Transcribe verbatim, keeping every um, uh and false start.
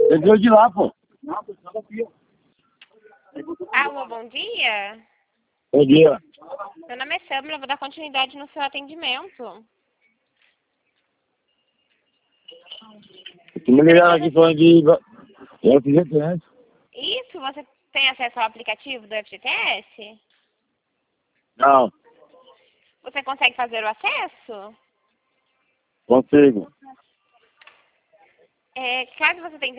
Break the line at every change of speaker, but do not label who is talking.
Ele veio de lá, pô.
Alô, bom dia.
Bom dia.
Meu nome é Samila, vou dar continuidade no seu atendimento.
Tu me ligaram aqui falando de F G T S.
Isso, você tem acesso ao aplicativo do F G T S?
Não,
Você consegue fazer o acesso?
consigo.
É, caso você tenha